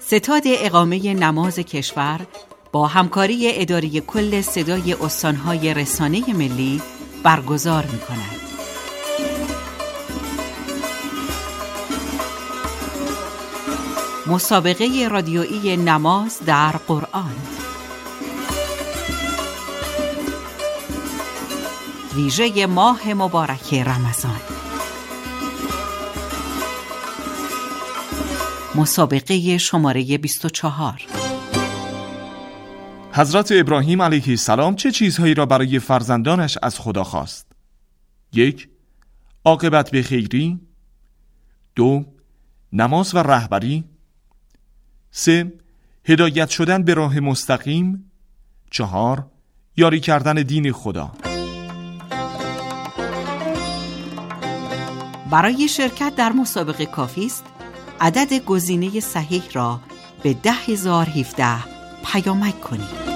ستاد اقامه نماز کشور با همکاری اداره کل صدای استانهای رسانه ملی برگزار می‌کند. مسابقه رادیویی نماز در قرآن، ویژه ماه مبارک رمضان. مسابقه شماره 24. حضرت ابراهیم علیه السلام چه چیزهایی را برای فرزندانش از خدا خواست؟ 1. عاقبت به خیری. 2. نماز و رهبری. 3. هدایت شدن به راه مستقیم. 4. یاری کردن دین خدا. برای شرکت در مسابقه کافی است عدد گزینه صحیح را به 10017 پیامک کنید.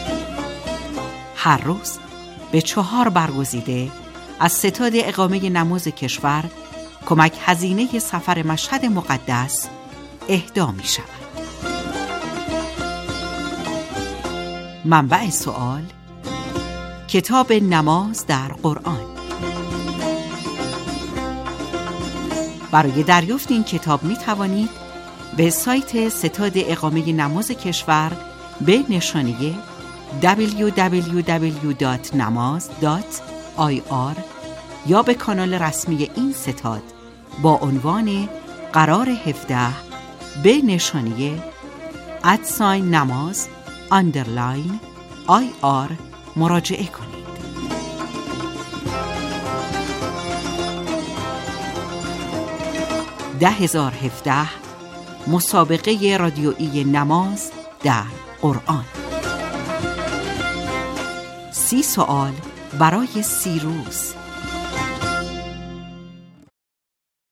هر روز به 4 برگزیده از ستاد اقامه نماز کشور کمک هزینه سفر مشهد مقدس اهدا می شود. منبع سوال: کتاب نماز در قرآن. برای دریافت این کتاب می توانید به سایت ستاد اقامه نماز کشور به نشانی www.namaz.ir یا به کانال رسمی این ستاد با عنوان قرار 17 به نشانی @نماز IR مراجعه کنید. 10017 مسابقه رادیویی نماز در قرآن. 30 سوال برای 30 روز.